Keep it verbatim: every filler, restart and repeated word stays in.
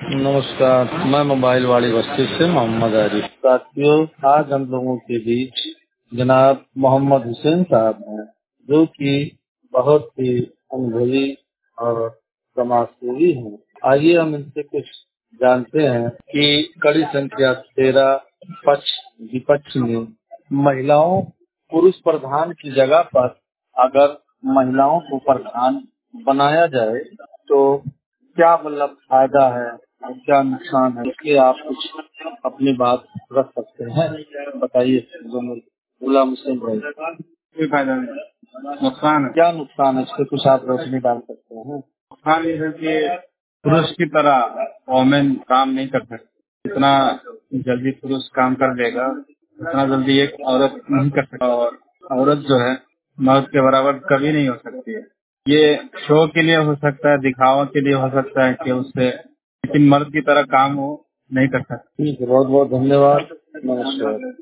नमस्कार, मैं मोबाइल वाली बस्ती से मोहम्मद आरिफ। साथियों, आज हम लोगों के बीच जनाब मोहम्मद हुसैन साहब हैं, जो कि बहुत ही अनुभवी और समाजसेवी हैं। आइए हम इनसे कुछ जानते हैं कि कड़ी संख्या तेरह पक्ष विपक्ष में महिलाओं पुरुष प्रधान की जगह पर अगर महिलाओं को प्रधान बनाया जाए तो क्या मतलब फायदा है और क्या नुकसान है, इसके आप कुछ अपनी बात रख सकते हैं। बताइए गुलाम हुसैन भाई। कोई फायदा नहीं, नुकसान है। क्या नुकसान है, इस पे कुछ आप रोशनी डाल सकते हैं। नुकसान ये है कि पुरुष की तरह वोमेन काम नहीं कर सकती। जितना जल्दी पुरुष काम कर लेगा उतना जल्दी एक औरत नहीं कर सकती, और औरत जो है मर्द के बराबर कभी नहीं हो सकती है। ये शो के लिए हो सकता है, दिखावा के लिए हो सकता है कि उससे, लेकिन मर्द की तरह काम वो नहीं कर सकती। ठीक है, बहुत बहुत धन्यवाद। नमस्कार।